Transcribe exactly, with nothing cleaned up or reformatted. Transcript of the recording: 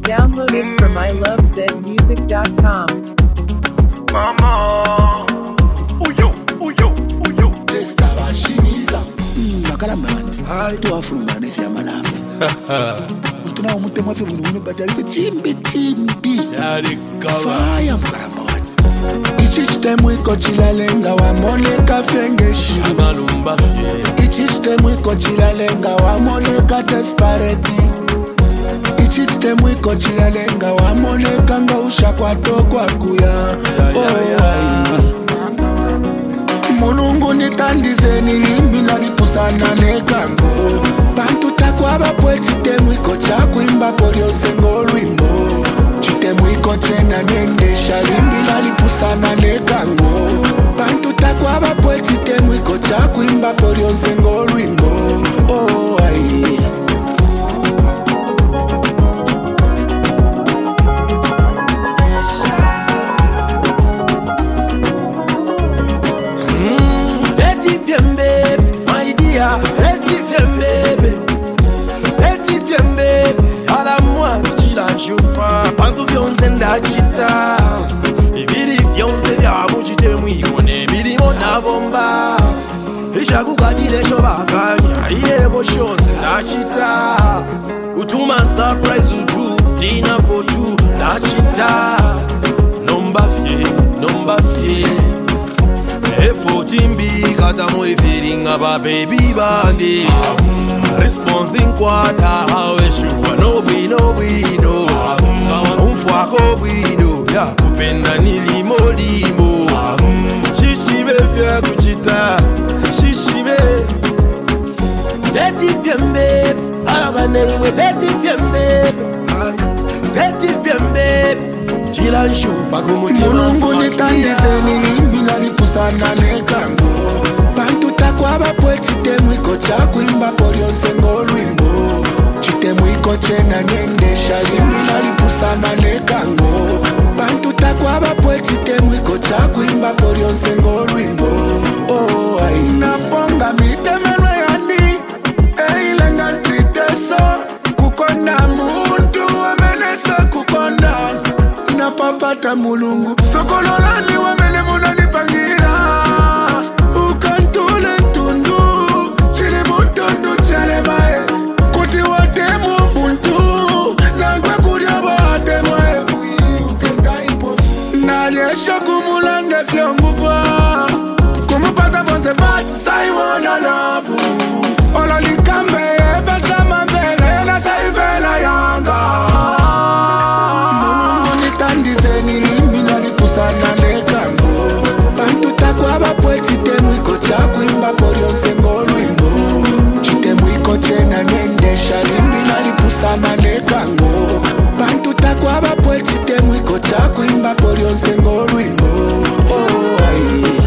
Downloaded from I love zed music dot com. Mama, Uyo, uyo, uyo. testa bashimiza. Bakala mandi. Hai. Tuwafuma nefi ya malafi. Mutuna umute mwafi bunu bunu batali fe chimbi chimbi. Yari kawa. Faya bakala mandi. Ichichite mwiko chilalenga wa moneka fengeshi. Amalumba fye. Ichichite mwiko chilalenga wa moneka desperate. Ichichite mwiko chilalenga wa moneka nga usha kwa tokwa kuya. Mulungu nitandize nilimbi nalipusana lekango. Bantu takwa bapwe chite mwiko chakuimba polionse ngolwimbo. Chite mwiko chena nendesha limbi nalipusana lekango. Bantu takwa bapwe chite mwiko chakuimba polionse ngolwimbo. Oh ai. Pantu vyonze ndachita Ibiri vyonze vya mujite mwikone Mirimo na bomba Isha kukadile chobakanya Ilebo shonze ndachita Utuma surprise utu Dinner for two ndachita Nomba fye, nomba fye Effort imbi kata mo feeling aba baby bandi Response in kwata hawe shuwa no we no we no Umfwako bwino ya kupenda nilimo limo Shishibe vya kuchita Shishibe Teti vyembe Alabane imwe teti vyembe Teti vyembe Chila nshupa kumutima Mulungu nitandize nilimbi nalipusana lekango. Bantu takwa bapwe chite mwiko chakuimba polionse ngolwimbo. Chite mwiko chena nendesha limbi nalipusana lekango. Bantu takwa bapwe chite mwiko chakuimba polionse ngolwimbo. Oh ai. Naponga mitemelwe yani eilenga triteso. Kukonda muntu amenesa kukonda. Napapata mulungu sokololani wamele munani pangira. Ukantule tundu chile mutundu chale bae. Kuti wate mubuntu nangwe kudia bate mwefu. Naliesho kumulange fyongufa. Kumupasa fonse bati saiwana lavu. Ololikambe efesa mambele na saivela yanga. Tandize nilimbi nalipusana lekango. Bantu takwa bapwe chite mwiko chakuimba polionse ngolwimbo. Chite mwiko chena nendesha limbi nalipusana lekango. Bantu takwa bapwe chite mwiko chakuimba polionse ngolwimbo. Oh ai.